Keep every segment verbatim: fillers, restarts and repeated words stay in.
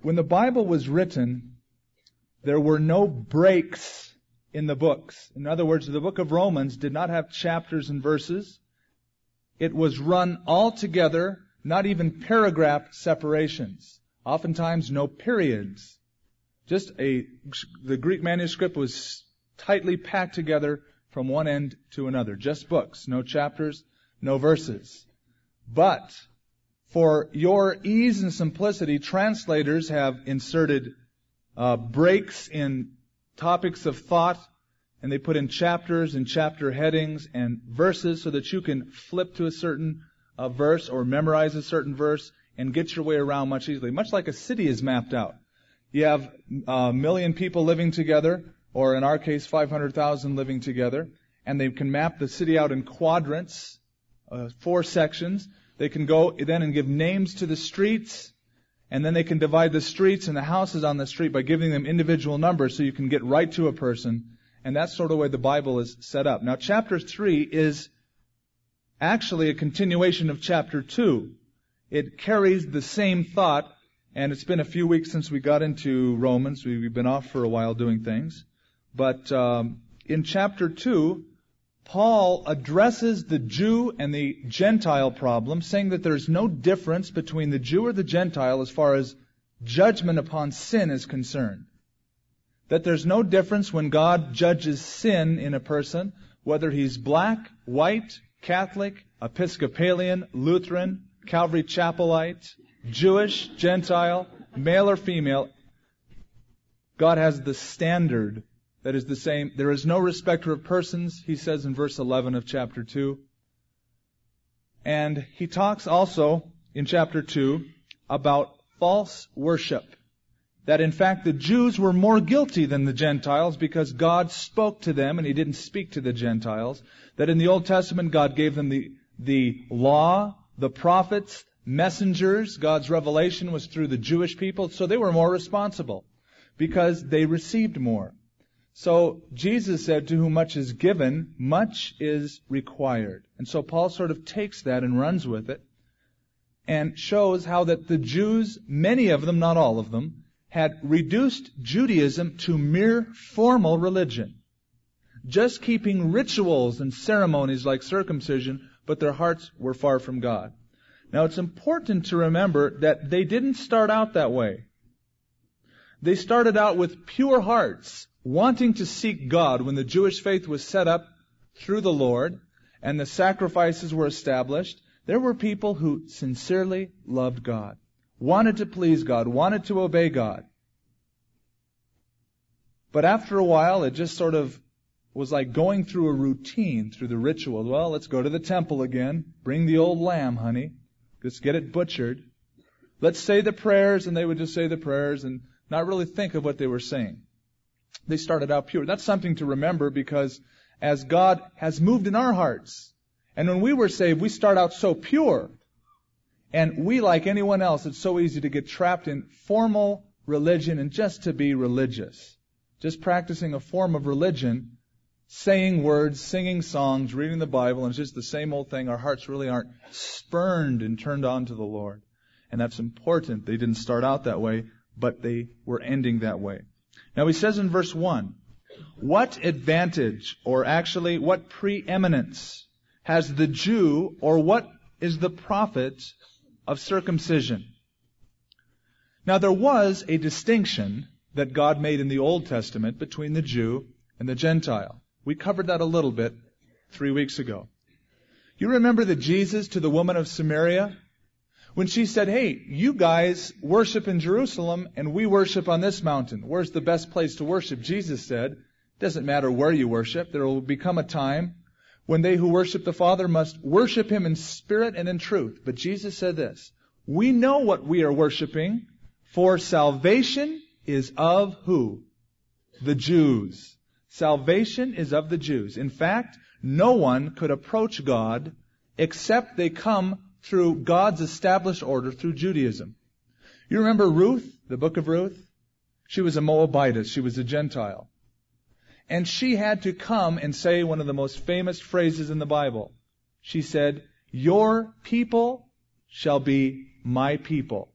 When the Bible was written, there were no breaks in the books. In other words, the book of Romans did not have chapters and verses. It was run all together, not even paragraph separations. Oftentimes, no periods. Just a, the Greek manuscript was tightly packed together from one end to another. Just books, no chapters, no verses. But for your ease and simplicity, translators have inserted uh, breaks in topics of thought, and they put in chapters and chapter headings and verses so that you can flip to a certain uh, verse or memorize a certain verse and get your way around much easily. Much like a city is mapped out. You have a million people living together, or in our case, five hundred thousand living together, and they can map the city out in quadrants, uh, four sections. They can go then and give names to the streets, and then they can divide the streets and the houses on the street by giving them individual numbers so you can get right to a person. And that's sort of the way the Bible is set up. Now, chapter three is actually a continuation of chapter two. It carries the same thought, and it's been a few weeks since we got into Romans. We've been off for a while doing things. But um, in chapter two, Paul addresses the Jew and the Gentile problem, saying that there's no difference between the Jew or the Gentile as far as judgment upon sin is concerned. That there's no difference when God judges sin in a person, whether he's black, white, Catholic, Episcopalian, Lutheran, Calvary Chapelite, Jewish, Gentile, male or female. God has the standard that is the same. There is no respecter of persons, he says in verse eleven of chapter two. And he talks also in chapter two about false worship. That in fact the Jews were more guilty than the Gentiles because God spoke to them and he didn't speak to the Gentiles. That in the Old Testament God gave them the, the law, the prophets, messengers. God's revelation was through the Jewish people, so they were more responsible because they received more. So Jesus said, to whom much is given, much is required. And so Paul sort of takes that and runs with it and shows how that the Jews, many of them, not all of them, had reduced Judaism to mere formal religion. Just keeping rituals and ceremonies like circumcision, but their hearts were far from God. Now it's important to remember that they didn't start out that way. They started out with pure hearts, wanting to seek God when the Jewish faith was set up through the Lord and the sacrifices were established. There were people who sincerely loved God, wanted to please God, wanted to obey God. But after a while, it just sort of was like going through a routine, through the ritual. Well, let's go to the temple again. Bring the old lamb, honey. Let's get it butchered. Let's say the prayers, and they would just say the prayers and not really think of what they were saying. They started out pure. That's something to remember because as God has moved in our hearts, and when we were saved, we start out so pure. And we, like anyone else, it's so easy to get trapped in formal religion and just to be religious. Just practicing a form of religion, saying words, singing songs, reading the Bible, and it's just the same old thing. Our hearts really aren't spurned and turned on to the Lord. And that's important. They didn't start out that way, but they were ending that way. Now he says in verse one, what advantage, or actually what preeminence, has the Jew, or what is the profit of circumcision? Now there was a distinction that God made in the Old Testament between the Jew and the Gentile. We covered that a little bit three weeks ago. You remember that Jesus to the woman of Samaria, when she said, hey, you guys worship in Jerusalem and we worship on this mountain. Where's the best place to worship? Jesus said, it doesn't matter where you worship. There will become a time when they who worship the Father must worship Him in spirit and in truth. But Jesus said this, we know what we are worshiping, for salvation is of who? The Jews. Salvation is of the Jews. In fact, no one could approach God except they come through God's established order through Judaism. You remember Ruth, the book of Ruth? She was a Moabitess. She was a Gentile. And she had to come and say one of the most famous phrases in the Bible. She said, your people shall be my people.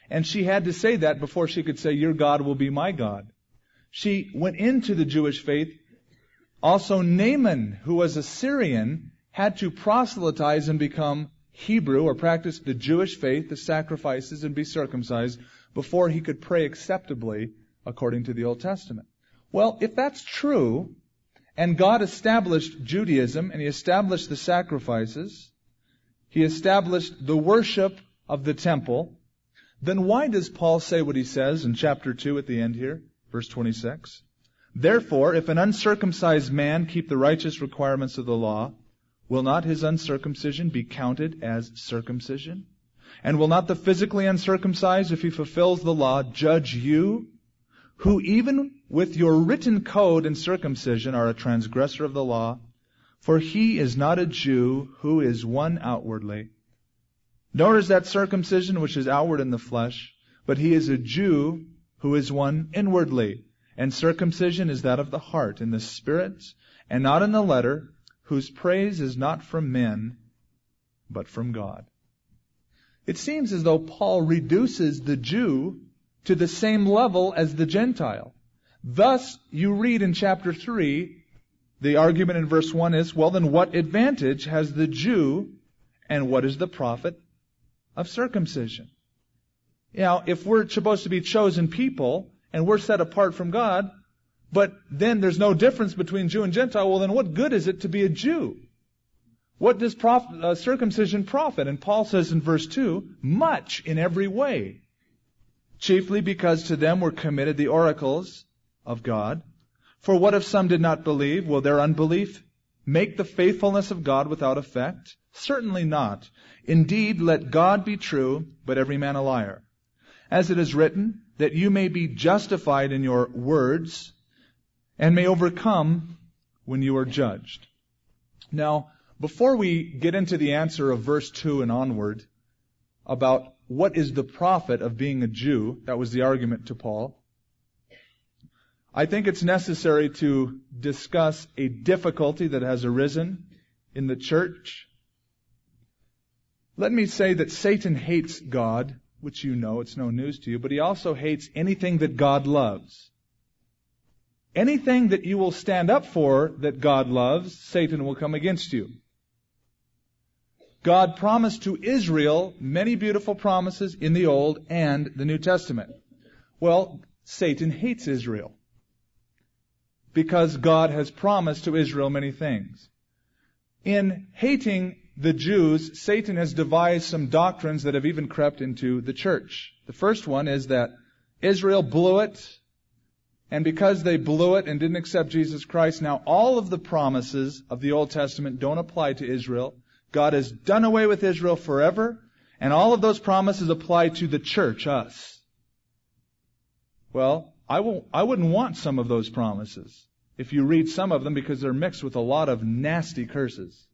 And she had to say that before she could say, your God will be my God. She went into the Jewish faith. Also, Naaman, who was a Syrian, had to proselytize and become Hebrew, or practice the Jewish faith, the sacrifices, and be circumcised before he could pray acceptably according to the Old Testament. Well, if that's true, and God established Judaism, and He established the sacrifices, He established the worship of the temple, then why does Paul say what he says in chapter two at the end here, verse twenty-six? Therefore, if an uncircumcised man keep the righteous requirements of the law, will not his uncircumcision be counted as circumcision? And will not the physically uncircumcised, if he fulfills the law, judge you, who even with your written code and circumcision are a transgressor of the law? For he is not a Jew who is one outwardly, nor is that circumcision which is outward in the flesh, but he is a Jew who is one inwardly. And circumcision is that of the heart, in the spirit, and not in the letter, whose praise is not from men, but from God. It seems as though Paul reduces the Jew to the same level as the Gentile. Thus, you read in chapter three, the argument in verse one is, well then what advantage has the Jew, and what is the profit of circumcision? Now, if we're supposed to be chosen people, and we're set apart from God, but then there's no difference between Jew and Gentile, well then what good is it to be a Jew? What does prof- uh, circumcision profit? And Paul says in verse two, much in every way. Chiefly because to them were committed the oracles of God. For what if some did not believe? Will their unbelief make the faithfulness of God without effect? Certainly not. Indeed, let God be true, but every man a liar. As it is written, that you may be justified in your words, and may overcome when you are judged. Now, before we get into the answer of verse two and onward about what is the profit of being a Jew, that was the argument to Paul, I think it's necessary to discuss a difficulty that has arisen in the church. Let me say that Satan hates God, which you know, it's no news to you, but he also hates anything that God loves. Anything that you will stand up for that God loves, Satan will come against you. God promised to Israel many beautiful promises in the Old and the New Testament. Well, Satan hates Israel because God has promised to Israel many things. In hating the Jews, Satan has devised some doctrines that have even crept into the church. The first one is that Israel blew it, and because they blew it and didn't accept Jesus Christ, now all of the promises of the Old Testament don't apply to Israel. God has done away with Israel forever, and all of those promises apply to the church, us. Well, I won't, I wouldn't want some of those promises if you read some of them, because they're mixed with a lot of nasty curses.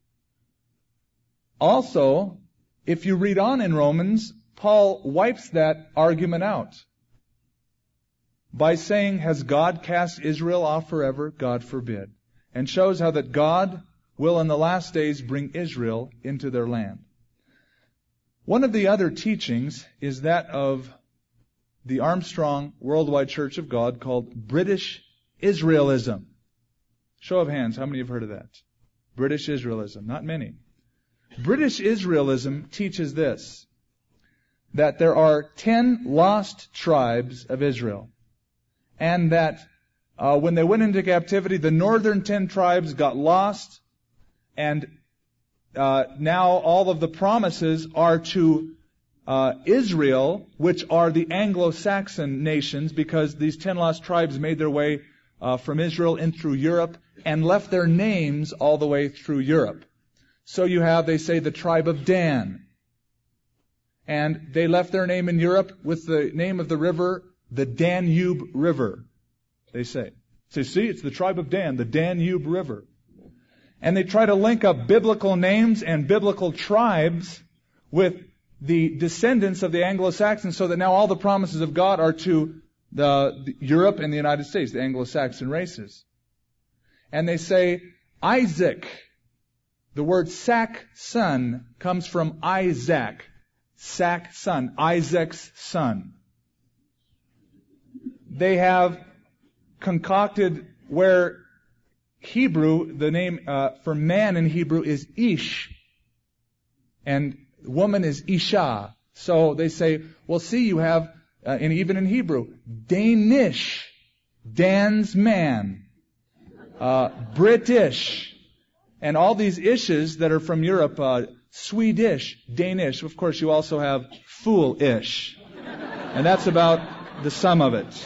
Also, if you read on in Romans, Paul wipes that argument out by saying, has God cast Israel off forever? God forbid. And shows how that God will in the last days bring Israel into their land. One of the other teachings is that of the Armstrong Worldwide Church of God called British Israelism. Show of hands, how many have heard of that? British Israelism. Not many. British Israelism teaches this, that there are ten lost tribes of Israel, and that uh, when they went into captivity, the northern ten tribes got lost, and uh, now all of the promises are to uh, Israel, which are the Anglo-Saxon nations, because these ten lost tribes made their way uh, from Israel in through Europe and left their names all the way through Europe. So you have, they say, the tribe of Dan. And they left their name in Europe with the name of the river, the Danube River, they say. So see, it's the tribe of Dan, the Danube River. And they try to link up biblical names and biblical tribes with the descendants of the Anglo-Saxons, so that now all the promises of God are to the, the Europe and the United States, the Anglo-Saxon races. And they say Isaac, the word Sac, son, comes from Isaac. son, Isaac's son. They have concocted where Hebrew, the name uh, for man in Hebrew is Ish, and woman is Isha. So they say, well, see, you have, uh, and even in Hebrew, Danish, Dan's man, uh, British, and all these ishes that are from Europe, uh, Swedish, Danish. Of course, you also have foolish, and that's about the sum of it.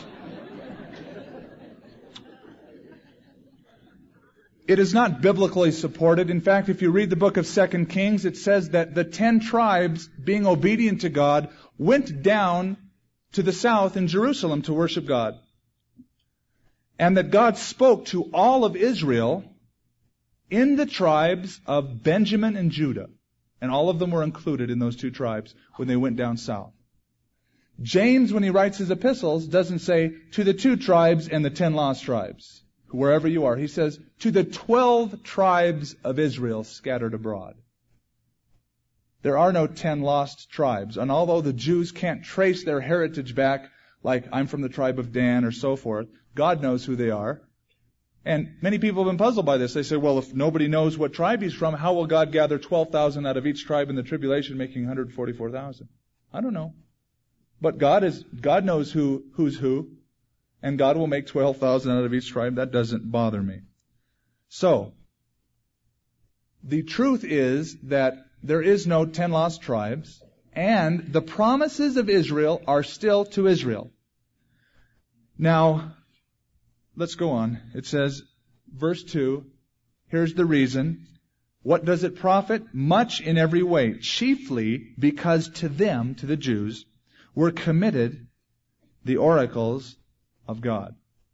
It is not biblically supported. In fact, if you read the book of Second Kings, it says that the ten tribes, being obedient to God, went down to the south in Jerusalem to worship God. And that God spoke to all of Israel in the tribes of Benjamin and Judah. And all of them were included in those two tribes when they went down south. James, when he writes his epistles, doesn't say, to the two tribes and the ten lost tribes. Wherever you are. He says, to the twelve tribes of Israel scattered abroad. There are no ten lost tribes. And although the Jews can't trace their heritage back, like I'm from the tribe of Dan or so forth, God knows who they are. And many people have been puzzled by this. They say, well, if nobody knows what tribe he's from, how will God gather twelve thousand out of each tribe in the tribulation, making one hundred forty-four thousand? I don't know. But God is, God knows who, who's who. And God will make twelve thousand out of each tribe. That doesn't bother me. So, the truth is that there is no ten lost tribes, and the promises of Israel are still to Israel. Now, let's go on. It says, verse two, here's the reason. What does it profit? Much in every way, chiefly because to them, to the Jews, were committed the oracles of God.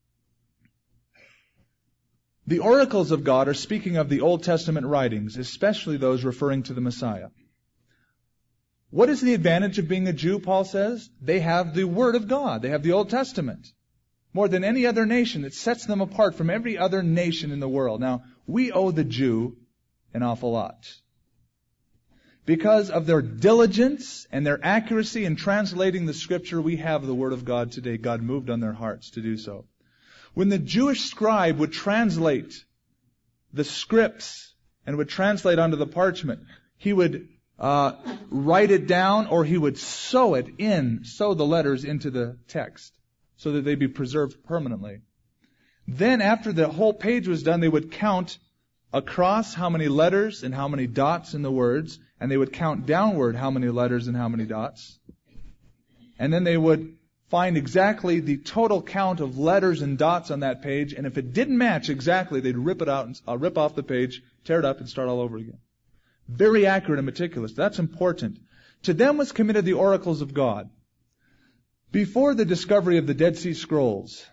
The oracles of God are speaking of the Old Testament writings, especially those referring to the Messiah. What is the advantage of being a Jew, Paul says? They have the Word of God. They have the Old Testament. More than any other nation, it sets them apart from every other nation in the world. Now, we owe the Jew an awful lot. Because of their diligence and their accuracy in translating the Scripture, we have the Word of God today. God moved on their hearts to do so. When the Jewish scribe would translate the scripts and would translate onto the parchment, he would uh, write it down, or he would sew it in, sew the letters into the text so that they'd be preserved permanently. Then after the whole page was done, they would count across how many letters and how many dots in the words, and they would count downward how many letters and how many dots. And then they would find exactly the total count of letters and dots on that page, and if it didn't match exactly, they'd rip it out, and uh, rip off the page, tear it up, and start all over again. Very accurate and meticulous. That's important. To them was committed the oracles of God. Before the discovery of the Dead Sea Scrolls,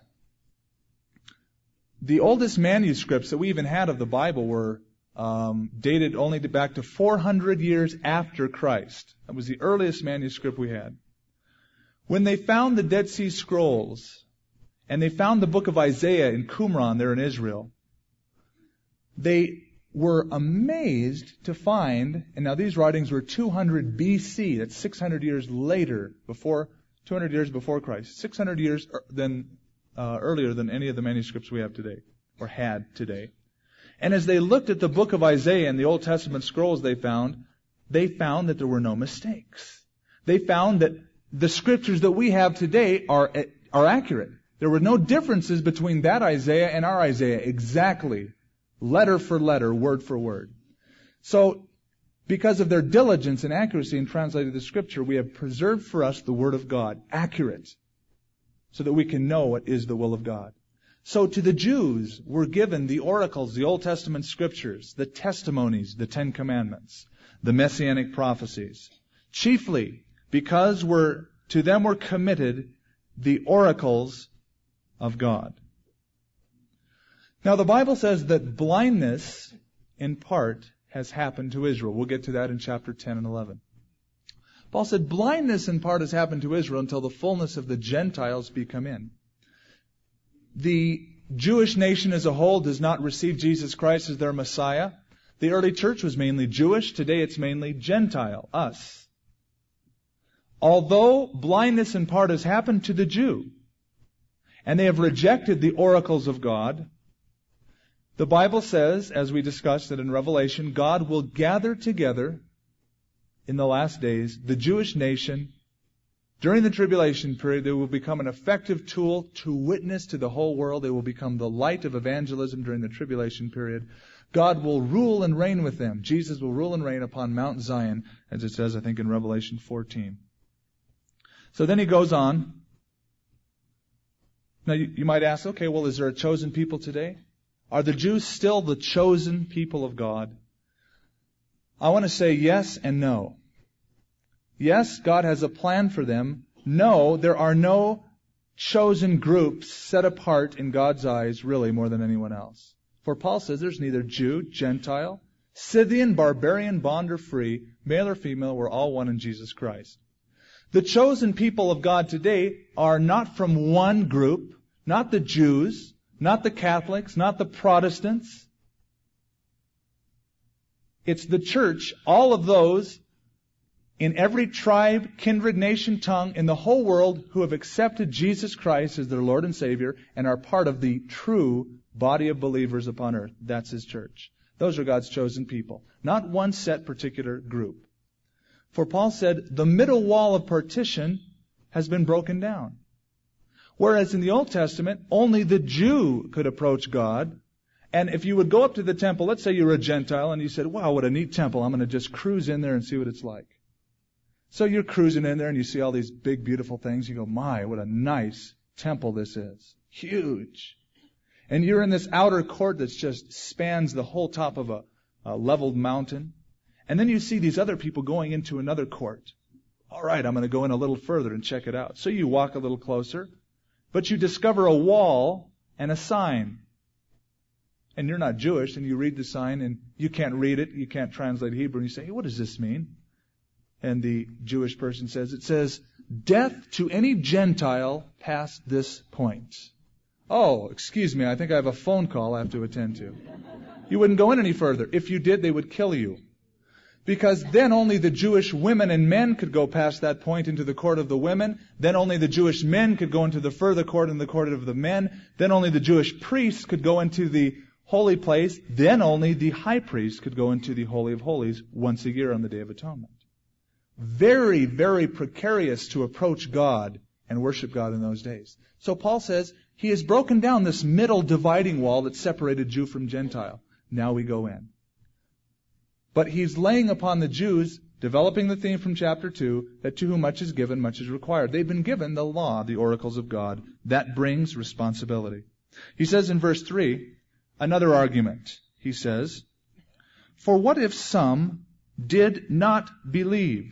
the oldest manuscripts that we even had of the Bible were um, dated only to back to four hundred years after Christ. That was the earliest manuscript we had. When they found the Dead Sea Scrolls, and they found the book of Isaiah in Qumran there in Israel, they were amazed to find, and now these writings were two hundred B C, that's six hundred years later, before, two hundred years before Christ, six hundred years than Uh, earlier than any of the manuscripts we have today, or had today. And as they looked at the book of Isaiah and the Old Testament scrolls they found, they found that there were no mistakes. They found that the scriptures that we have today are, are accurate. There were no differences between that Isaiah and our Isaiah, exactly, letter for letter, word for word. So, because of their diligence and accuracy in translating the scripture, we have preserved for us the word of God, accurate, so that we can know what is the will of God. So to the Jews were given the oracles, the Old Testament scriptures, the testimonies, the Ten Commandments, the Messianic prophecies, chiefly because were, to them were committed the oracles of God. Now the Bible says that blindness, in part, has happened to Israel. We'll get to that in chapter ten and eleven. Paul said, blindness in part has happened to Israel until the fullness of the Gentiles be come in. The Jewish nation as a whole does not receive Jesus Christ as their Messiah. The early church was mainly Jewish. Today it's mainly Gentile, us. although blindness in part has happened to the Jew, and they have rejected the oracles of God, the Bible says, as we discussed it in Revelation, God will gather together in the last days the Jewish nation. During the tribulation period, they will become an effective tool to witness to the whole world. They will become the light of evangelism during the tribulation period. God will rule and reign with them. Jesus will rule and reign upon Mount Zion, as it says, I think, in Revelation fourteen. So then he goes on. Now you, you might ask, okay, well, is there a chosen people today? Are the Jews still the chosen people of God? I want to say yes and no. Yes, God has a plan for them. No, there are no chosen groups set apart in God's eyes really more than anyone else. For Paul says there's neither Jew, Gentile, Scythian, barbarian, bond or free, male or female, we're all one in Jesus Christ. The chosen people of God today are not from one group, not the Jews, not the Catholics, not the Protestants. It's the church, all of those in every tribe, kindred, nation, tongue, in the whole world who have accepted Jesus Christ as their Lord and Savior and are part of the true body of believers upon earth. That's His church. Those are God's chosen people, not one set particular group. For Paul said, the middle wall of partition has been broken down. Whereas in the Old Testament, only the Jew could approach God. And if you would go up to the temple, let's say you're a Gentile, and you said, wow, what a neat temple. I'm going to just cruise in there and see what it's like. So you're cruising in there and you see all these big, beautiful things. You go, my, what a nice temple this is. Huge. And you're in this outer court that just spans the whole top of a, a leveled mountain. And then you see these other people going into another court. All right, I'm going to go in a little further and check it out. So you walk a little closer. But you discover a wall and a sign. And you're not Jewish, and you read the sign, and you can't read it, you can't translate Hebrew, and you say, hey, what does this mean? And the Jewish person says, it says, death to any Gentile past this point. Oh, excuse me, I think I have a phone call I have to attend to. You wouldn't go in any further. If you did, they would kill you. Because then only the Jewish women and men could go past that point into the court of the women. Then only the Jewish men could go into the further court in the court of the men. Then only the Jewish priests could go into the holy place. Then only the high priest could go into the Holy of Holies once a year on the Day of Atonement. Very, very precarious to approach God and worship God in those days. So Paul says he has broken down this middle dividing wall that separated Jew from Gentile. Now we go in. But he's laying upon the Jews, developing the theme from chapter two, that to whom much is given, much is required. They've been given the law, the oracles of God. That brings responsibility. He says in verse three, another argument. He says, for what if some did not believe?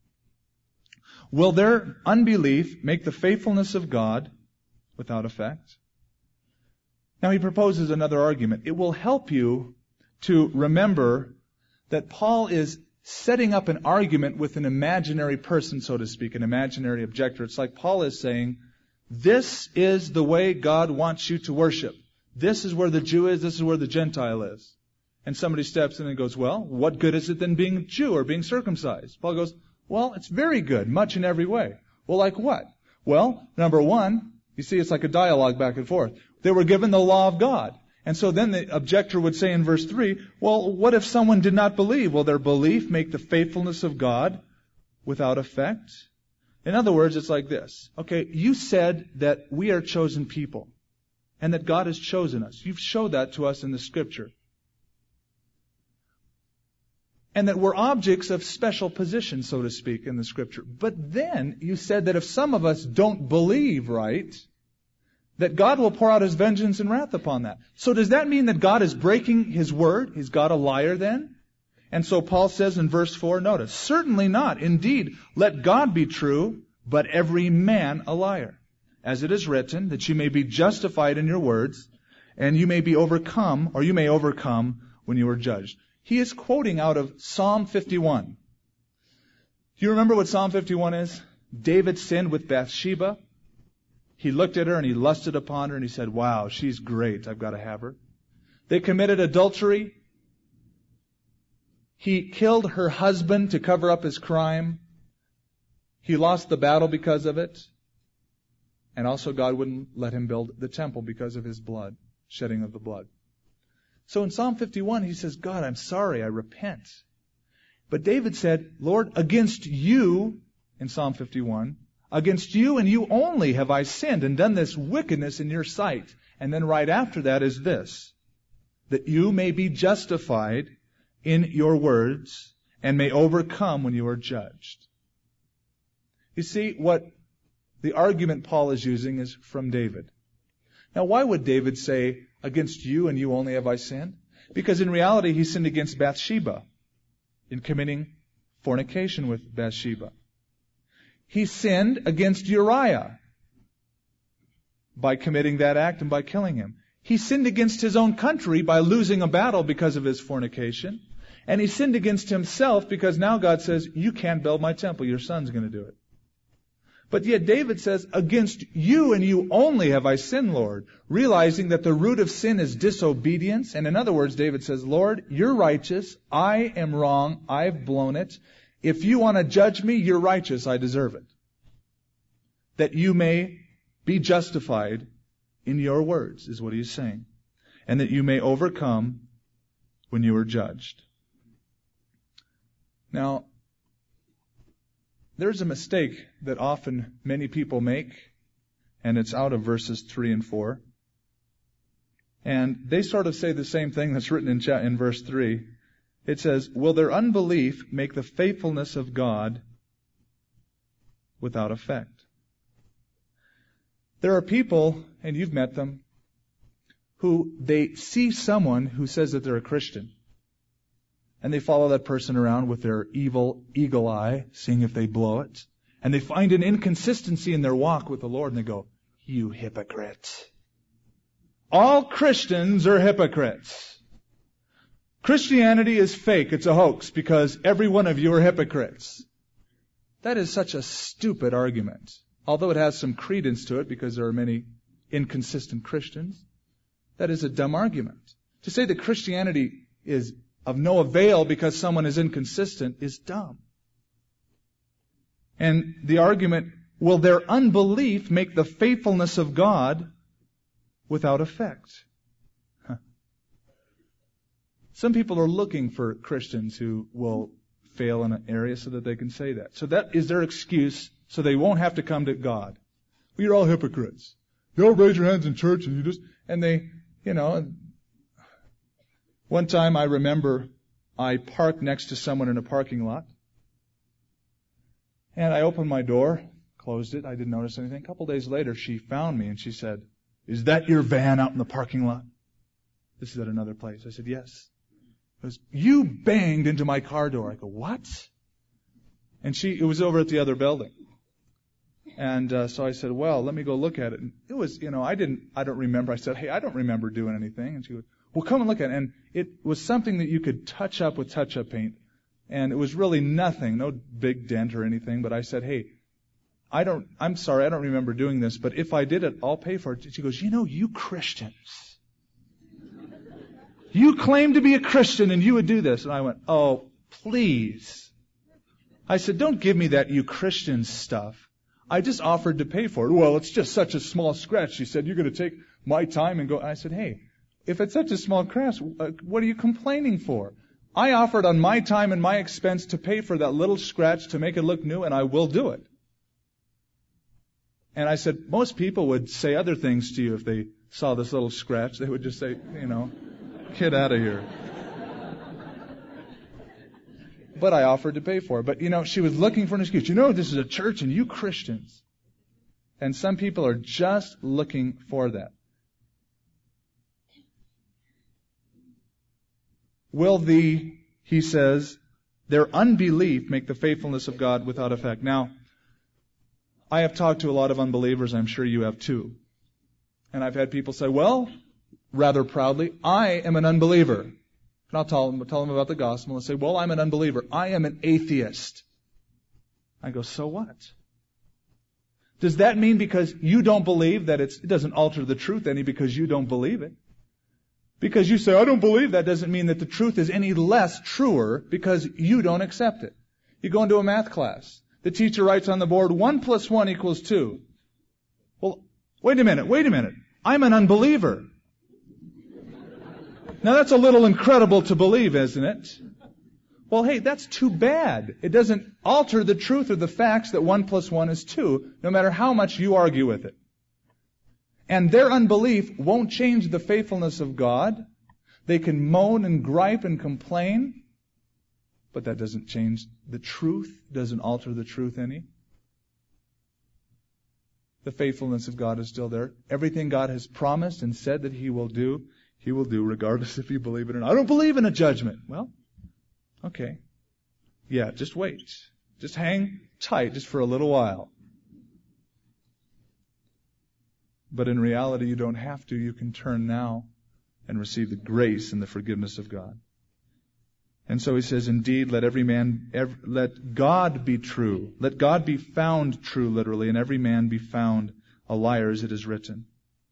Will their unbelief make the faithfulness of God without effect? Now he proposes another argument. It will help you to remember that Paul is setting up an argument with an imaginary person, so to speak, an imaginary objector. It's like Paul is saying, this is the way God wants you to worship. This is where the Jew is, this is where the Gentile is. And somebody steps in and goes, well, what good is it than being a Jew or being circumcised? Paul goes, well, it's very good, much in every way. Well, like what? Well, number one, you see, it's like a dialogue back and forth. They were given the law of God. And so then the objector would say in verse three, well, what if someone did not believe? Will their belief make the faithfulness of God without effect? In other words, it's like this. Okay, you said that we are chosen people and that God has chosen us. You've showed that to us in the Scripture. And that we're objects of special position, so to speak, in the Scripture. But then you said that if some of us don't believe right, that God will pour out His vengeance and wrath upon that. So does that mean that God is breaking His word? Is God a liar then? And so Paul says in verse four, notice, certainly not. Indeed, let God be true, but every man a liar. As it is written, that you may be justified in your words, and you may be overcome, or you may overcome when you are judged. He is quoting out of Psalm fifty-one. Do you remember what Psalm fifty-one is? David sinned with Bathsheba. He looked at her and he lusted upon her and he said, wow, she's great. I've got to have her. They committed adultery. He killed her husband to cover up his crime. He lost the battle because of it. And also God wouldn't let him build the temple because of his blood, shedding of the blood. So in Psalm fifty-one, he says, God, I'm sorry, I repent. But David said, Lord, against you, in Psalm fifty-one, against you and you only have I sinned and done this wickedness in your sight. And then right after that is this, that you may be justified in your words and may overcome when you are judged. You see, what the argument Paul is using is from David. Now, why would David say, against you and you only have I sinned? Because in reality, he sinned against Bathsheba in committing fornication with Bathsheba. He sinned against Uriah by committing that act and by killing him. He sinned against his own country by losing a battle because of his fornication. And he sinned against himself because now God says, you can't build my temple, your son's going to do it. But yet David says, against you and you only have I sinned, Lord, realizing that the root of sin is disobedience. And in other words, David says, Lord, you're righteous, I am wrong, I've blown it. If you want to judge me, you're righteous, I deserve it. That you may be justified in your words, is what he's saying. And that you may overcome when you are judged. Now, there's a mistake that often many people make, and it's out of verses three and four. And they sort of say the same thing that's written in, cha- in verse three. It says, will their unbelief make the faithfulness of God without effect? There are people, and you've met them, who they see someone who says that they're a Christian. And they follow that person around with their evil eagle eye, seeing if they blow it. And they find an inconsistency in their walk with the Lord, and they go, you hypocrite. All Christians are hypocrites. Christianity is fake. It's a hoax because every one of you are hypocrites. That is such a stupid argument. Although it has some credence to it because there are many inconsistent Christians, that is a dumb argument. To say that Christianity is of no avail because someone is inconsistent is dumb. And the argument, will their unbelief make the faithfulness of God without effect? Huh. Some people are looking for Christians who will fail in an area so that they can say that. So that is their excuse so they won't have to come to God. Well, you're all hypocrites. You all raise your hands in church and you just, and they, you know, one time I remember I parked next to someone in a parking lot. And I opened my door, closed it, I didn't notice anything. A couple days later, she found me and she said, is that your van out in the parking lot? This is at another place. I said, yes. It was, you banged into my car door. I go, what? And she, it was over at the other building. And uh, so I said, well, let me go look at it. And it was, you know, I didn't, I don't remember. I said, hey, I don't remember doing anything. And she goes, well, come and look at it. And it was something that you could touch up with touch-up paint. And it was really nothing, no big dent or anything. But I said, hey, I don't, I'm sorry, I don't remember doing this, but if I did it, I'll pay for it. She goes, you know, you Christians, you claim to be a Christian and you would do this. And I went, oh, please. I said, don't give me that you Christians stuff. I just offered to pay for it. Well, it's just such a small scratch. She said, you're going to take my time and go. And I said, hey, if it's such a small scratch, what are you complaining for? I offered on my time and my expense to pay for that little scratch to make it look new, and I will do it. And I said, most people would say other things to you if they saw this little scratch. They would just say, you know, get out of here. But I offered to pay for it. But, you know, she was looking for an excuse. You know, this is a church and you Christians. And some people are just looking for that. Will the, he says, their unbelief make the faithfulness of God without effect? Now, I have talked to a lot of unbelievers. I'm sure you have too. And I've had people say, well, rather proudly, I am an unbeliever. And I'll tell them, tell them about the gospel and say, well, I'm an unbeliever. I am an atheist. I go, so what? Does that mean because you don't believe that it's, it doesn't alter the truth any because you don't believe it? Because you say, I don't believe that doesn't mean that the truth is any less truer because you don't accept it. You go into a math class. The teacher writes on the board, one plus one equals two. Well, wait a minute, wait a minute. I'm an unbeliever. Now that's a little incredible to believe, isn't it? Well, hey, that's too bad. It doesn't alter the truth of the facts that one plus one is two, no matter how much you argue with it. And their unbelief won't change the faithfulness of God. They can moan and gripe and complain, but that doesn't change the truth, doesn't alter the truth any. The faithfulness of God is still there. Everything God has promised and said that He will do, He will do regardless if you believe it or not. I don't believe in a judgment. Well, okay. Yeah, just wait. Just hang tight just for a little while. But in reality, you don't have to. You can turn now and receive the grace and the forgiveness of God. And so he says, indeed, let every man, every, let God be true. Let God be found true, literally, and every man be found a liar, as it is written.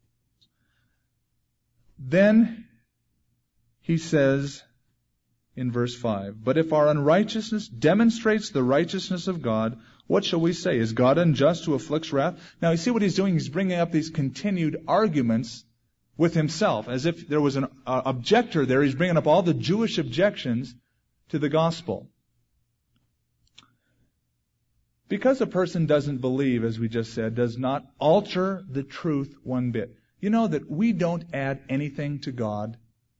Then he says in verse five, but if our unrighteousness demonstrates the righteousness of God, what shall we say? Is God unjust who afflicts wrath? Now you see what he's doing? He's bringing up these continued arguments with himself, as if there was an uh, objector there. He's bringing up all the Jewish objections to the gospel. Because a person doesn't believe, as we just said, does not alter the truth one bit. You know that we don't add anything to God.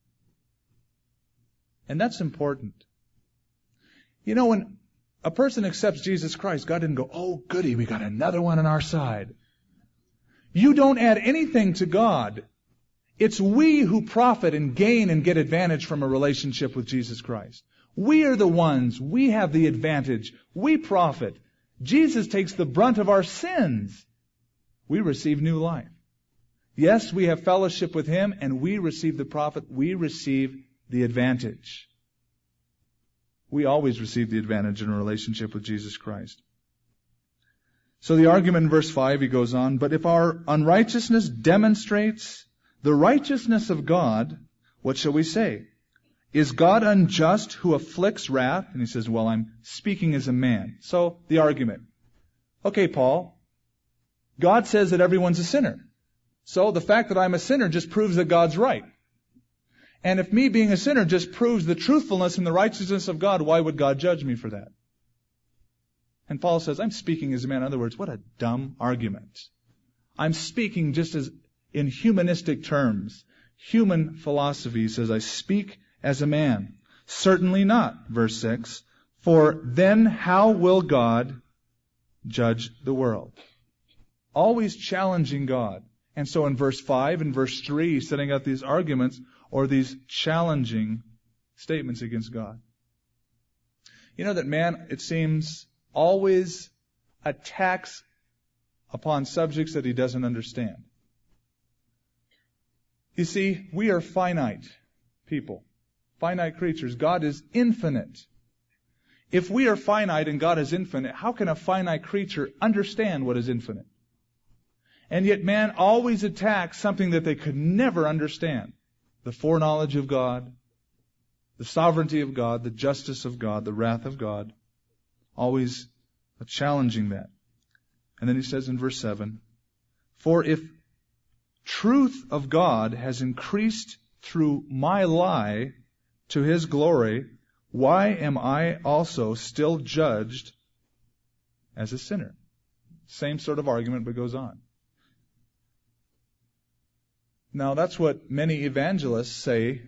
And that's important. You know, when a person accepts Jesus Christ, God didn't go, oh goody, we got another one on our side. You don't add anything to God. It's we who profit and gain and get advantage from a relationship with Jesus Christ. We are the ones. We have the advantage. We profit. Jesus takes the brunt of our sins. We receive new life. Yes, we have fellowship with Him, and we receive the profit. We receive the advantage. We always receive the advantage in a relationship with Jesus Christ. So the argument in verse five, he goes on, but if our unrighteousness demonstrates the righteousness of God, what shall we say? Is God unjust who afflicts wrath? And he says, well, I'm speaking as a man. So the argument. Okay, Paul, God says that everyone's a sinner. So the fact that I'm a sinner just proves that God's right. And if me being a sinner just proves the truthfulness and the righteousness of God, why would God judge me for that? And Paul says, I'm speaking as a man. In other words, what a dumb argument. I'm speaking just as in humanistic terms. Human philosophy. He says, I speak as a man. Certainly not, verse six. For then how will God judge the world? Always challenging God. And so in verse five and verse three, he's setting out these arguments or these challenging statements against God. You know that man, it seems, always attacks upon subjects that he doesn't understand. You see, we are finite people, finite creatures. God is infinite. If we are finite and God is infinite, how can a finite creature understand what is infinite? And yet man always attacks something that they could never understand. The foreknowledge of God, the sovereignty of God, the justice of God, the wrath of God. Always challenging that. And then he says in verse seven, for if truth of God has increased through my lie to His glory, why am I also still judged as a sinner? Same sort of argument, but goes on. Now, that's what many evangelists say.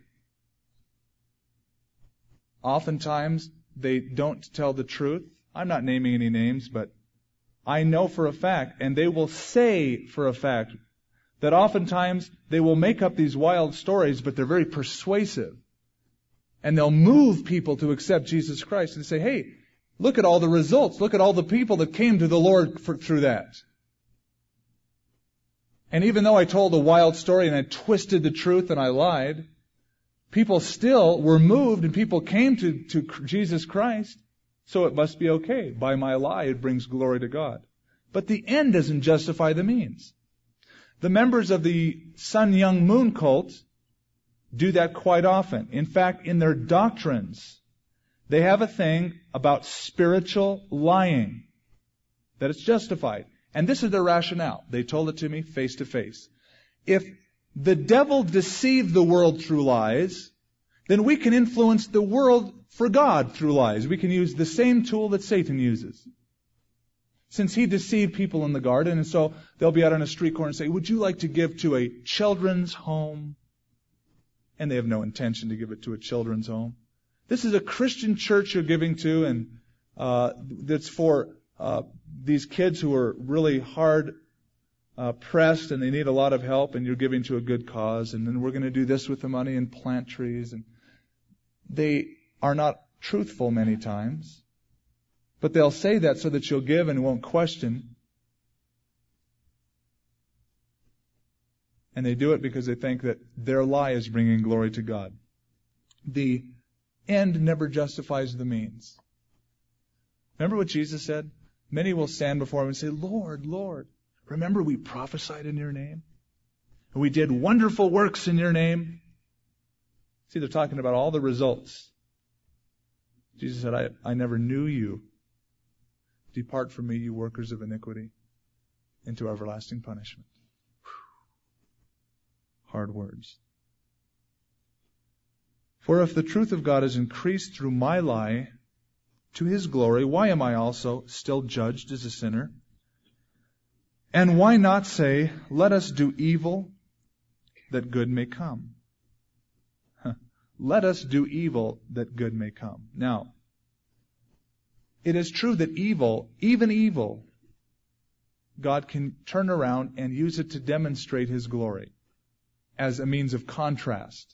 Oftentimes, they don't tell the truth. I'm not naming any names, but I know for a fact, and they will say for a fact, that oftentimes they will make up these wild stories, but they're very persuasive. And they'll move people to accept Jesus Christ and say, hey, look at all the results. Look at all the people that came to the Lord for, through that. And even though I told a wild story and I twisted the truth and I lied, people still were moved and people came to, to Jesus Christ. So it must be okay. By my lie, it brings glory to God. But the end doesn't justify the means. The members of the Sun Young Moon cult do that quite often. In fact, in their doctrines, they have a thing about spiritual lying. that it's justified. And this is their rationale. They told it to me face to face. If the devil deceived the world through lies, then we can influence the world for God through lies. We can use the same tool that Satan uses. Since he deceived people in the garden, and so they'll be out on a street corner and say, would you like to give to a children's home? And they have no intention to give it to a children's home. This is a Christian church you're giving to, and uh, that's for uh, these kids who are really hard uh, pressed and they need a lot of help, and you're giving to a good cause. And then we're going to do this with the money and plant trees. And they are not truthful many times. But they'll say that so that you'll give and won't question. And they do it because they think that their lie is bringing glory to God. The end never justifies the means. Remember what Jesus said? Many will stand before him and say, Lord, Lord, remember we prophesied in your name? And we did wonderful works in your name? See, they're talking about all the results. Jesus said, I, I never knew you. Depart from me, you workers of iniquity, into everlasting punishment. Whew. Hard words. For if the truth of God is increased through my lie to his glory, why am I also still judged as a sinner? And why not say, let us do evil that good may come? Let us do evil that good may come. Now, it is true that evil, even evil, God can turn around and use it to demonstrate his glory as a means of contrast.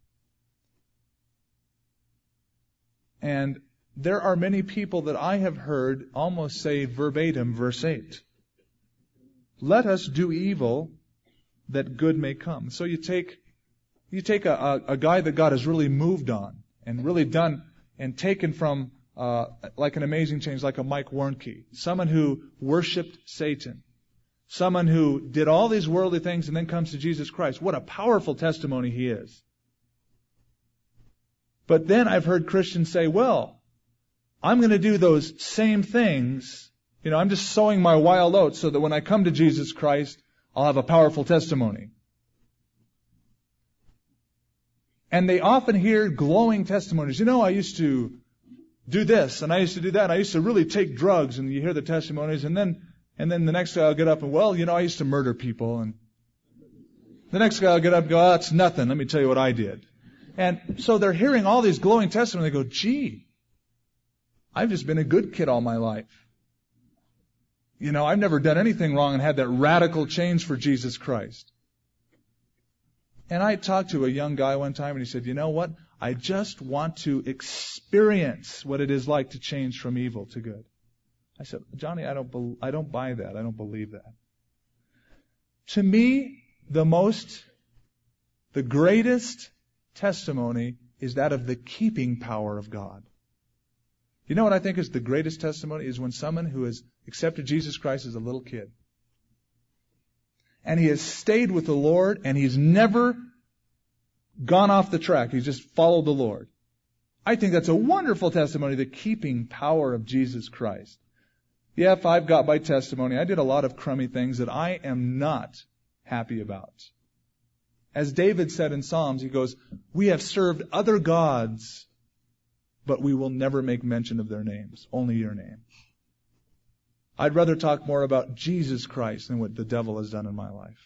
And there are many people that I have heard almost say verbatim verse eight. Let us do evil that good may come. So you take you take a, a, a guy that God has really moved on and really done and taken from uh, like an amazing change, like a Mike Warnke, someone who worshipped Satan, someone who did all these worldly things and then comes to Jesus Christ. What a powerful testimony he is. But then I've heard Christians say, well, I'm going to do those same things. You know, I'm just sowing my wild oats so that when I come to Jesus Christ, I'll have a powerful testimony. And they often hear glowing testimonies. You know, I used to do this and I used to do that. And I used to really take drugs, and you hear the testimonies, and then and then the next guy will get up and, well, you know, I used to murder people. And the next guy will get up and go, oh, that's nothing. Let me tell you what I did. And so they're hearing all these glowing testimonies. They go, gee, I've just been a good kid all my life. You know, I've never done anything wrong and had that radical change for Jesus Christ. And I talked to a young guy one time, and he said, you know what? I just want to experience what it is like to change from evil to good. I said, Johnny, I don't, be- I don't buy that. I don't believe that. To me, the most, the greatest testimony is that of the keeping power of God. You know what I think is the greatest testimony? Is when someone who has accepted Jesus Christ as a little kid, and he has stayed with the Lord, and he's never gone off the track. He's just followed the Lord. I think that's a wonderful testimony, the keeping power of Jesus Christ. Yeah, if I've got by testimony, I did a lot of crummy things that I am not happy about. As David said in Psalms, he goes, we have served other gods, but we will never make mention of their names, only your name. I'd rather talk more about Jesus Christ than what the devil has done in my life.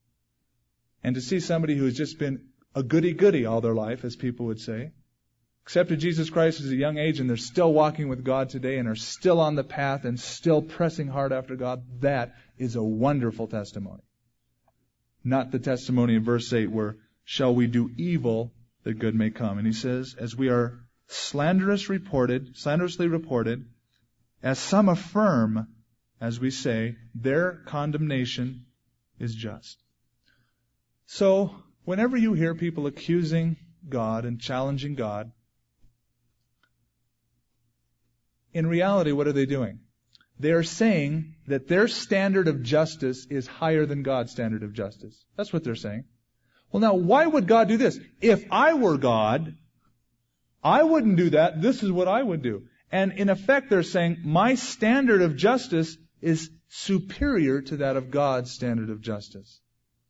And to see somebody who has just been a goody-goody all their life, as people would say, accepted Jesus Christ at a young age, and they're still walking with God today and are still on the path and still pressing hard after God, that is a wonderful testimony. Not the testimony in verse eight where, shall we do evil that good may come? And he says, as we are slanderous reported, slanderously reported, as some affirm, as we say, their condemnation is just. So, whenever you hear people accusing God and challenging God, in reality, what are they doing? They are saying that their standard of justice is higher than God's standard of justice. That's what they're saying. Well, now, why would God do this? If I were God, I wouldn't do that. This is what I would do. And in effect, they're saying, my standard of justice is superior to that of God's standard of justice.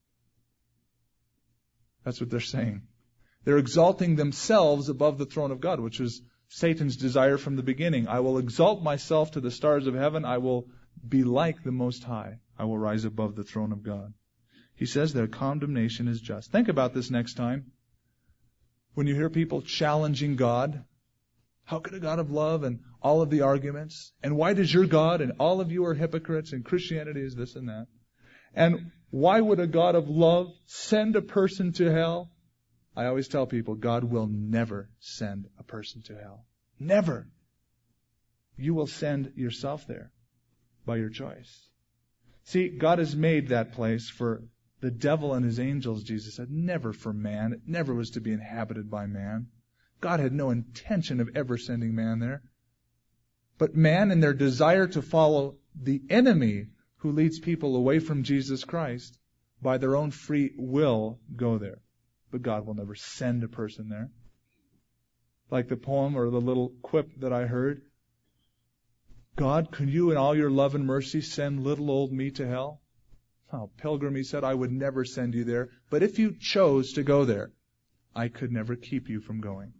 That's what they're saying. They're exalting themselves above the throne of God, which was Satan's desire from the beginning. I will exalt myself to the stars of heaven. I will be like the Most High. I will rise above the throne of God. He says their condemnation is just. Think about this next time. When you hear people challenging God, how could a God of love, and all of the arguments, and why does your God, and all of you are hypocrites, and Christianity is this and that, and why would a God of love send a person to hell? I always tell people, God will never send a person to hell. Never. You will send yourself there by your choice. See, God has made that place for the devil and his angels, Jesus said, never for man. It never was to be inhabited by man. God had no intention of ever sending man there. But man, in their desire to follow the enemy who leads people away from Jesus Christ, by their own free will, go there. But God will never send a person there. Like the poem or the little quip that I heard. God, could you in all your love and mercy send little old me to hell? Oh, Pilgrim, he said, I would never send you there. But if you chose to go there, I could never keep you from going.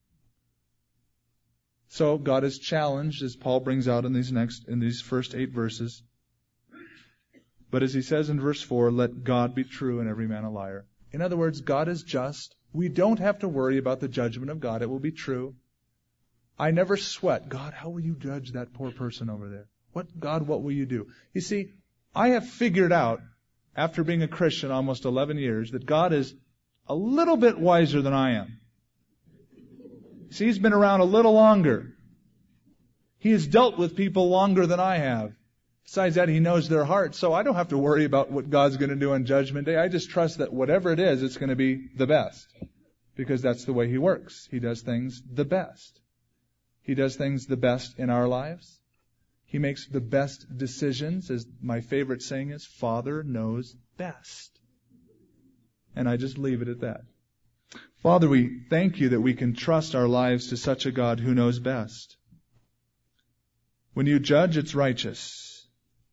So God is challenged, as Paul brings out in these next, in these first eight verses. But as he says in verse four, let God be true and every man a liar. In other words, God is just. We don't have to worry about the judgment of God. It will be true. I never sweat. God, how will you judge that poor person over there? What, God, what will you do? You see, I have figured out, after being a Christian almost eleven years, that God is a little bit wiser than I am. See, He's been around a little longer. He has dealt with people longer than I have. Besides that, He knows their hearts, so I don't have to worry about what God's going to do on Judgment Day. I just trust that whatever it is, it's going to be the best. Because that's the way He works. He does things the best. He does things the best in our lives. He makes the best decisions, as my favorite saying is, Father knows best. And I just leave it at that. Father, we thank You that we can trust our lives to such a God who knows best. When You judge, it's righteous.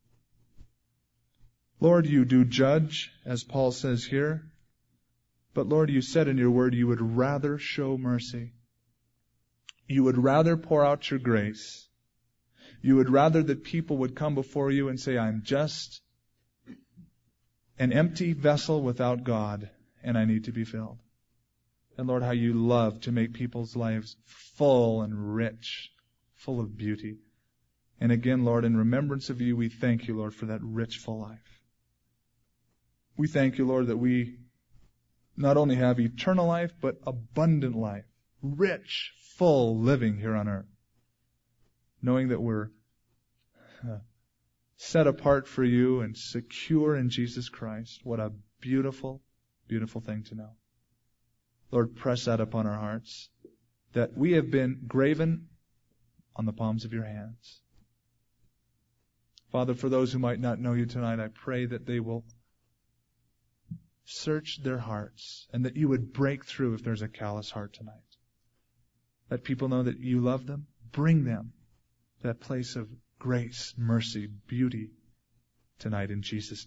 Lord, You do judge, as Paul says here. But Lord, You said in Your word You would rather show mercy. You would rather pour out Your grace. You would rather that people would come before You and say, I'm just an empty vessel without God, and I need to be filled. And Lord, how You love to make people's lives full and rich, full of beauty. And again, Lord, in remembrance of You, we thank You, Lord, for that rich, full life. We thank You, Lord, that we not only have eternal life, but abundant life, rich, full living here on earth. Knowing that we're uh, set apart for You and secure in Jesus Christ. What a beautiful, beautiful thing to know. Lord, press that upon our hearts, that we have been graven on the palms of Your hands. Father, for those who might not know You tonight, I pray that they will search their hearts and that You would break through if there's a callous heart tonight. Let people know that You love them. Bring them to that place of grace, mercy, beauty tonight in Jesus' name.